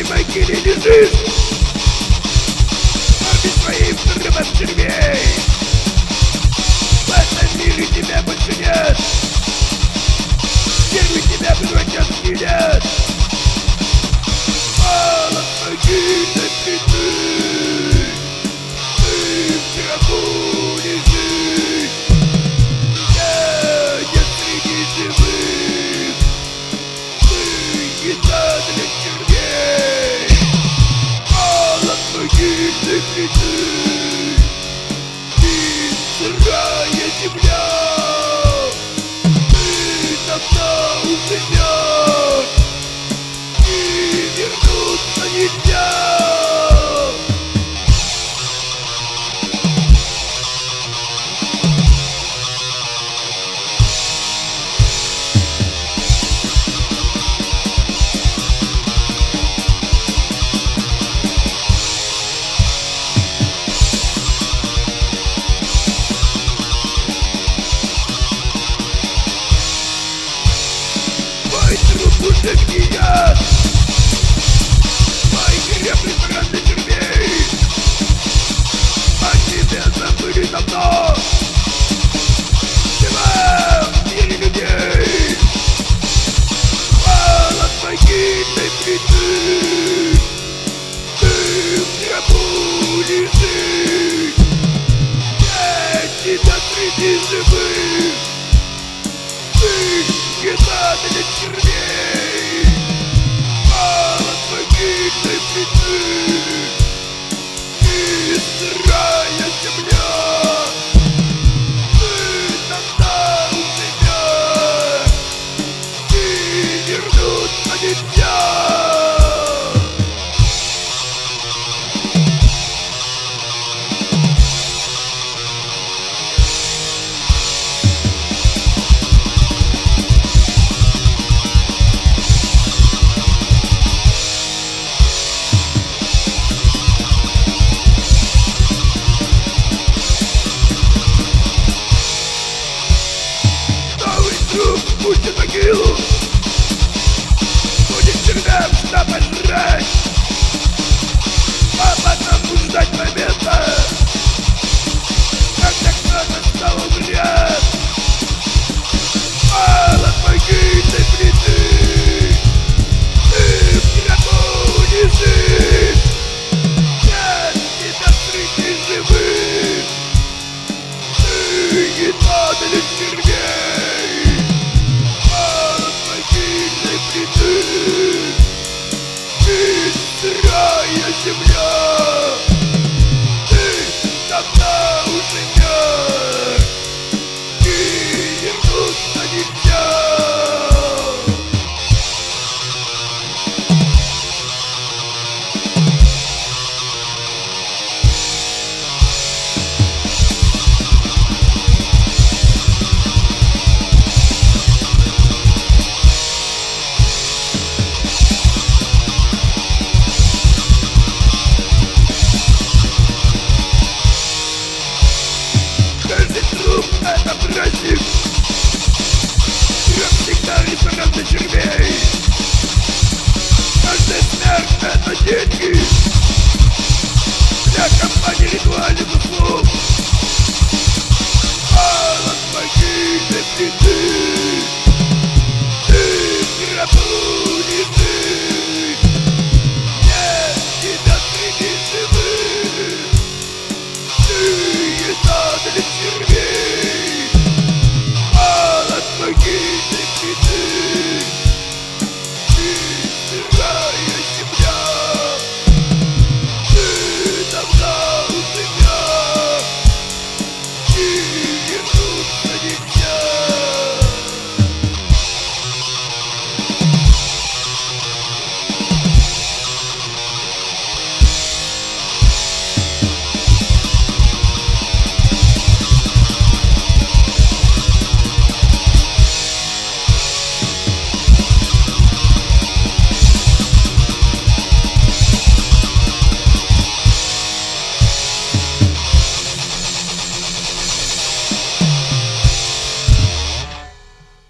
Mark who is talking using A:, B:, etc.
A: могиле лежишь, а без своих взрывов червей. В этом мире тебя больше нет, черви тебя превратят в скелет. Мало могильной плиты, ты в гробу лежишь. Я нет среди живых, ты еда для червей. Мало могильной плиты и сырая земля. Ты давно умрешь, и вернуться нельзя. Мой труп уже гниет, мои гребли страны червей. О тебе забыли давно, живя в мире людей. Мало могильной плиты, ты в гробу лежишь. Нет тебя среди живых, ты еда для червей. Мало могильной плиты и сырая земля. Ты давно умрешь, и вернуться нельзя. Труп пустит могилу, будет червям что пожрать, а потом ждать момента, когда кто-то снова умрет. Мало могильной плиты, ты в гробу лежишь. Нет тебя среди живых, ты еда для червей. Плиты и сырая земля. Ты давно уже нет, и вернуться нельзя. Каждый труп — это праздник, труп всегда ресторан для червей. Каждая смерть — это деньги,